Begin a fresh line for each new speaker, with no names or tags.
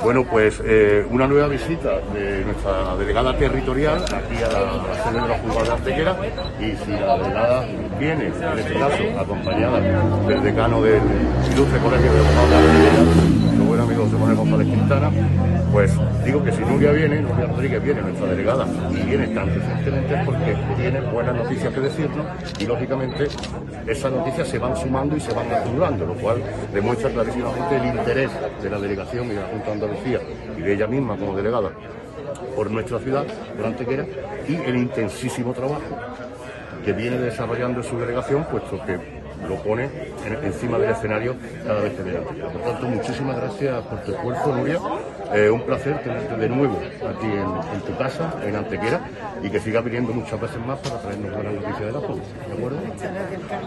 Bueno, pues una nueva visita de nuestra delegada territorial aquí a la sede de la Juzgado de Antequera, y si la delegada viene, en este caso, acompañada del decano del Ilustre Colegio de Abogados de Antequera, nuestro buen amigo José Manuel González Quintana, pues digo que si Nuria Rodríguez viene, nuestra delegada, y viene tan recientemente es porque tiene buenas noticias que decirnos, y lógicamente esas noticias se van sumando y se van acumulando, lo cual demuestra clarísimamente el interés de la delegación y de la Junta de Andalucía y de ella misma como delegada por nuestra ciudad, por Antequera, y el intensísimo trabajo que viene desarrollando su delegación, puesto que lo pone encima del escenario cada vez que viene Antequera. Por tanto, muchísimas gracias por tu esfuerzo, Nuria. Un placer tenerte de nuevo aquí en tu casa, en Antequera, y que sigas viniendo muchas veces más para traernos buenas noticias de la Junta. ¿De acuerdo?